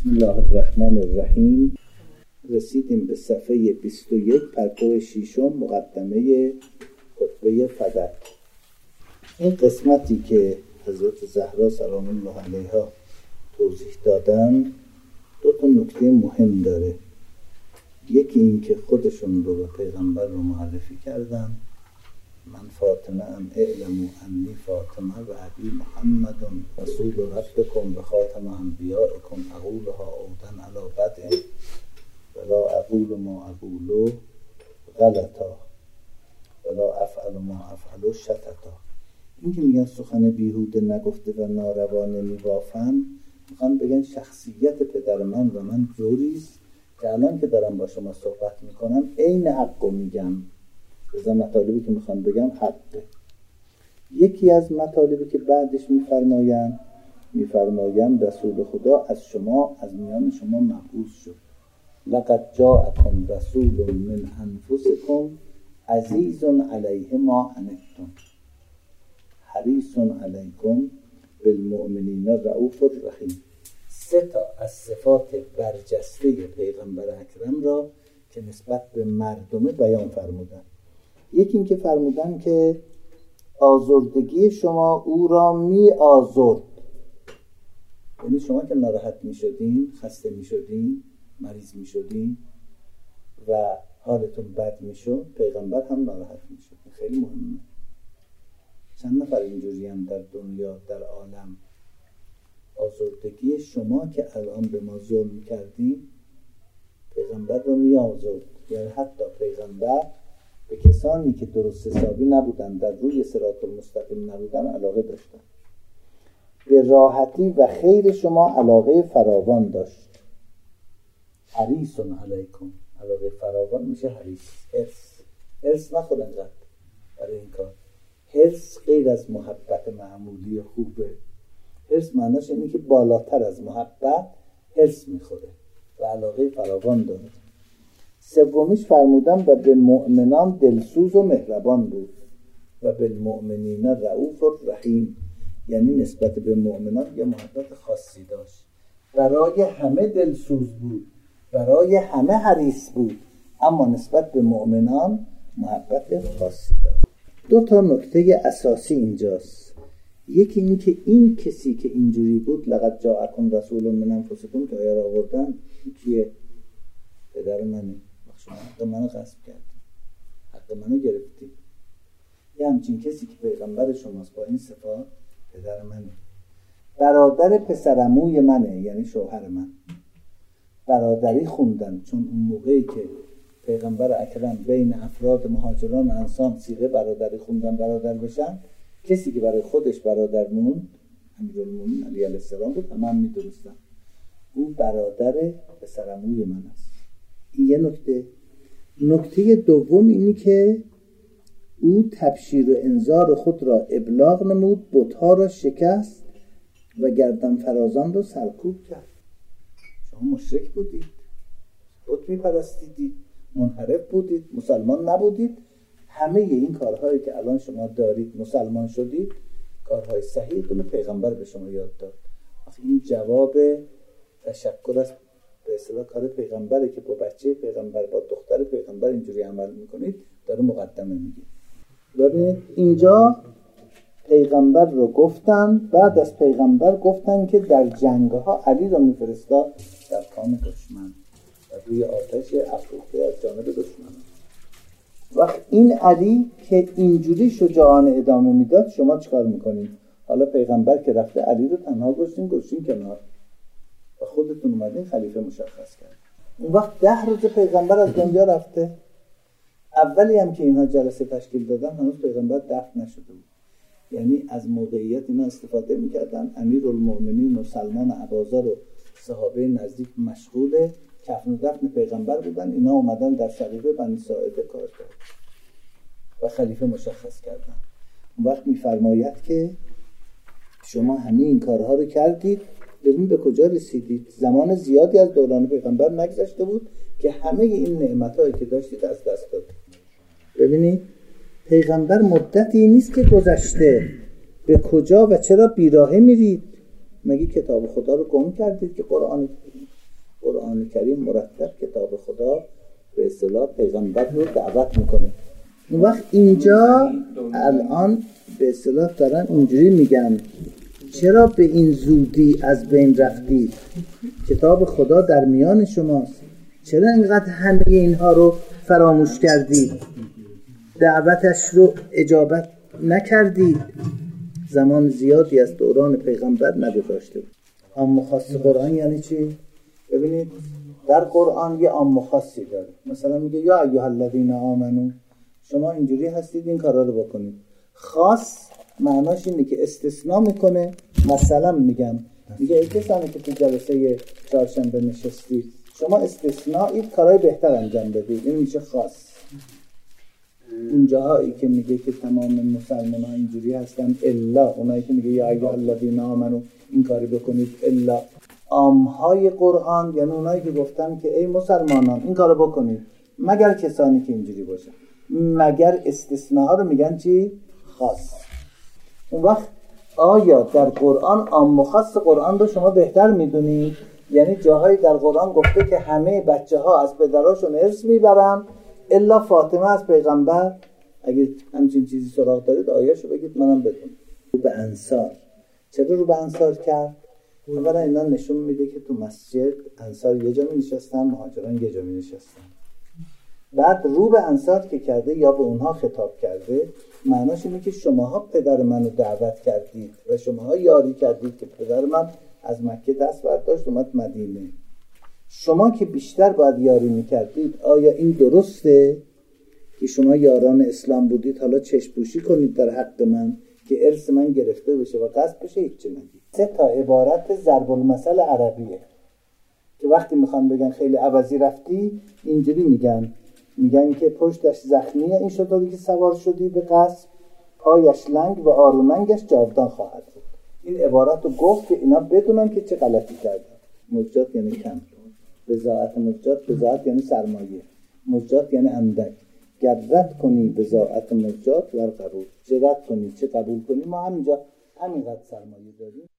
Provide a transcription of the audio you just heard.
بسم الله الرحمن الرحیم. رسیدیم به صفحه 21 پرتو شیشم مقدمه خطبه فدک. این قسمتی که حضرت زهرا سلام الله علیها توضیح دادن دو تا نکته مهم داره. یکی این که خودشون رو به پیغمبر رو معرفی کردن، من فاطمه ام اعلموا انی فاطمه و ابی محمد رسول ربکم و خاتم انبیائکم اقولها عودا علی بدء ولا اقول ما اقول غلطا ولا افعل ما افعل شططا. این که میگن سخن بیهوده نگفته و ناروا نمیبافم، میخوان بگن شخصیت پدر من و من جوریست که الان که دارم با شما صحبت میکنم عین حقو میگم. از مطالبی که میخوام بگم حقه. یکی از مطالبی که بعدش میفرمایم رسول خدا از شما، از میان شما مبعوث شد. لقد جاءکم رسول من انفسکم عزیز علیه ما عنتم حریص علیکم بالمؤمنین رؤوف رحیم. سه تا از صفات برجسته پیغمبر اکرم را که نسبت به مردمه بیان فرمودن. یکی این که فرمودن که آزردگی شما او را می آزرد، یعنی شما که ناراحت می شدین، خسته می شدین، مریض می شدین و حالتون بد می شد، پیغمبر هم ناراحت می شد. خیلی مهمه. چند نفر اینجوری هم در دنیا، در عالم؟ آزردگی شما که الان به ما ظلم کردین پیغمبر رو می آزرد. یعنی حتی پیغمبر به کسانی که درست حسابی نبودن، در روی صراط المستقیم نبودن، علاقه داشتن. به راحتی و خیر شما علاقه فراوان داشت. حریص علیکم، علاقه فراوان میشه حریص. حرص نخود انقدر برای این کار. حرص غیر از محبت معمولی خوبه. حرص معناش اینه که بالاتر از محبت حرص میخوره و علاقه فراوان داره. سومیش فرمودن و به مؤمنان دلسوز و مهربان بود و بالمؤمنین رؤوف رحیم، یعنی نسبت به مؤمنان یه محبت خاصی داشت. برای همه دلسوز بود، برای همه حریص بود، اما نسبت به مؤمنان محبت خاصی داشت. دو تا نکته اساسی اینجاست. یکی این که این کسی که اینجوری بود، لقد جاءکم رسول من انفسکم که آیه را آوردن، کیه؟ پدر منه. شما حق منو غصب کردید، حق منو گرفتید. یه همچین کسی که پیغمبر شماست با این صفات، پدر منه. برادر پسرعموی منه، یعنی شوهر من. برادری خوندن، چون اون موقعی که پیغمبر اکرم بین افراد مهاجران و انصار صیغه برادری خوندن برادر بشن، کسی که برای خودش برادر موند امیرالمومنین علی علیه السلام بود. هم میدونستن او برادر پسرعموی من است. این یه نکته. نکته دوم اینی که او تبشیر و انذار خود را ابلاغ نمود، بت‌ها را شکست و گردن فرازان را سرکوب کرد. شما مشرک بودید، بت می‌پرستیدید، منحرف بودید، مسلمان نبودید. همه این کارهایی که الان شما دارید، مسلمان شدید، کارهای صحیحتون پیغمبر به شما یاد داد. این جواب تشکر است به اصطلاح کار پیغمبره که با بچه پیغمبر، با دختر پیغمبر اینجوری عمل میکنید. داره مقدمه میگه. ببینید اینجا پیغمبر رو گفتن، بعد از پیغمبر گفتن که در جنگها علی رو میفرستاد در کام دشمن و روی آتش افروخته از جانب دشمن. وقت این علی که اینجوری شجاعانه ادامه میداد، شما چیکار میکنید؟ حالا پیغمبر که رفته، علی رو تنها گذاشتین کنار و خودتون اومدین خلیفه مشخص کرد. اون وقت 10 روز پیغمبر از دنیا رفته. اولی هم که اینها جلسه تشکیل دادن هنوز پیغمبر دفن نشده بود. یعنی از موقعیت اینا استفاده میکردن. امیرالمؤمنین و سلمان ابوذر و صحابه نزدیک مشغول کفن و دفن پیغمبر بودن. اینا اومدن در شقیقه بنی ساعده کار کرد و خلیفه مشخص کردن. اون وقت میفرماید که شما همه این کارها رو کردید، ببین به کجا رسیدید. زمان زیادی از دوران پیغمبر نگذشته بود که همه این نعمتایی که داشتید از دست دادید. ببینید پیغمبر مدتی نیست که گذشته، به کجا و چرا بیراهه میرید؟ مگه کتاب خدا رو گم کردید که قرآن قرآن کریم مرتب کتاب خدا به اصطلاح پیغمبر رو دعوت میکنه. اون وقت اینجا الان به اصطلاح دارن اینجوری میگن چرا به این زودی از بین رفتید؟ کتاب خدا در میان شماست، چرا اینقدر همه اینها رو فراموش کردید؟ دعوتش رو اجابت نکردید؟ زمان زیادی از دوران پیغمبر نگذاشته بود. عام و خاص قرآن یعنی چی؟ ببینید در قرآن یه عام و خاصی داره. مثلا میگه یا ایها الذین آمنو، شما اینجوری هستید این کارا رو بکنید. خاص معناش اینه که استثناء میکنه. مثلا میگه ای کسانی که تو جلسه چهارشنبه نشستید شما استثنائید، کارهای بهتر انجام بدید، این میشه خاص. اون جاهایی که میگه که تمام مسلمان‌ها اینجوری هستن الا اونایی که میگه یا ایها الذین آمنو این کاری بکنید، الا عامهای قرآن یعنی اونایی که گفتن که ای مسلمانان این کارو بکنید مگر کسانی که اینجوری باشن. مگر استثناء ها رو میگن چی؟ خاص. اون وقت آیا در قرآن عام و خاص قرآن رو شما بهتر میدونید؟ یعنی جاهایی در قرآن گفته که همه بچه ها از پدراشون ارث میبرن الا فاطمه از پیغمبر. اگه همچین چیزی سراغ دارید آیه‌شو بگید منم بدونم. رو به انصار، چرا رو به انصار کرد؟ اولا اینا نشون میده که تو مسجد انصار یه جا می نشستن، مهاجران یه جا می نشستن. بعد رو به انصار که کرده یا به اونها خطاب کرده، معناش اینه که شماها پدر منو دعوت کردید و شماها یاری کردید که پدر من از مکه دست برداشت اومد مدینه. شما که بیشتر باید یاری میکردید، آیا این درسته که شما یاران اسلام بودید حالا چشم‌پوشی کنید در حق من که ارث من گرفته بشه و غصب بشه؟ هیچ نگید. 3 تا عبارت ضرب المثل عربیه که وقتی میخوان بگن خیلی عوضی رفتی اینجوری میگن که پشتش زخمیه این شطوری که سوار شدی به غصب، پایش لنگ و آروننگش جاودان خواهد بود. این عبارت رو گفت که اینا بدونن که چه غلطی کردن. مزجات یعنی کم، بضاعت مزجات، بضاعت یعنی سرمایه، مزجات یعنی اندک. گر رد کنی بضاعت مزجات ور قبول، چه رد کنی چه قبول کنی ما همینجا همینقدر سرمایه داریم.